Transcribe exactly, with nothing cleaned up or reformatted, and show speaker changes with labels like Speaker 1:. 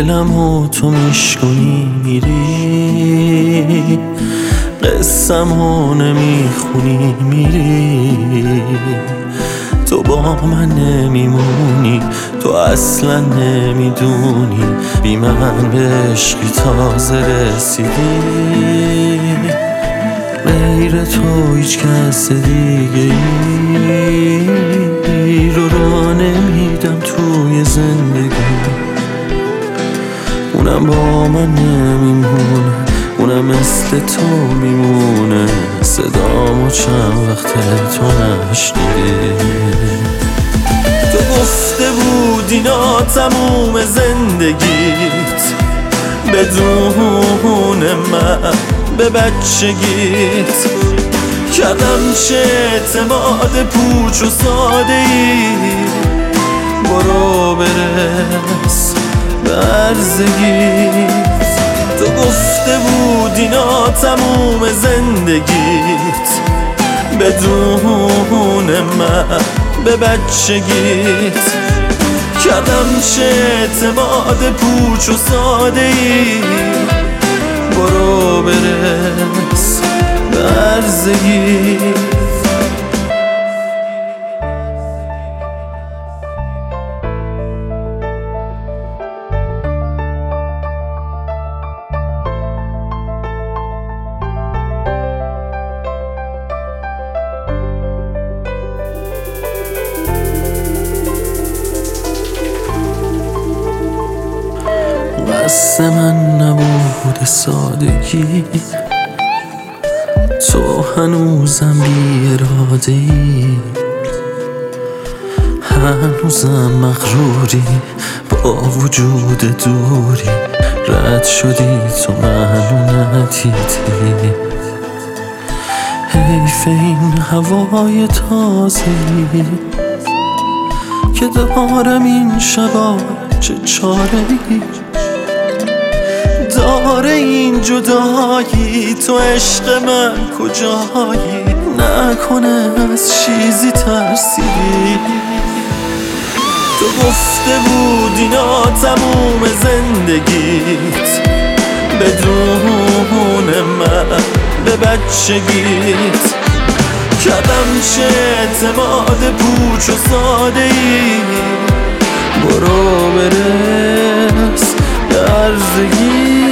Speaker 1: دلمو تو میشکنی میری، قصه‌مو نمیخونی میری. تو با من نمیمونی، تو اصلا نمیدونی بی من به عشقی تازه رسیدی. غیر تو هیچ کس دیگه ای رو را نمیدم توی زندگی. اونم با من نمیمونه، اونم مثل تو میمونه. صدامو چند وقت تو نشنیدی. تو گفته بودی اینا تموم زندگیت، بدون من به بچگیت. کردم چه اعتماد پوچ و ساده ای، برو برس به عرضگیت. تو گفته بودی اینا تموم زندگیت، بدون من به بچگیت. کردم چه اعتماد پوچ و ساده ای، برو برس به عرضگیت. قصد من نبوده سادگی، تو هنوزم بی اراده ای. هنوزم مغروری با وجود دوری، رد شدی تو منو ندیدی. حیف این هوای تازه‌ای که دارم این شبا، چه چاره ای داره این جدایی. تو عشق من کجایی؟ نکنه از چیزی ترسیدی. تو گفته بودی اینا تموم زندگیت، بدون من به بچگیت. کردم چه اعتماد پوچ و ساده ای، برو برس به عرضگیت.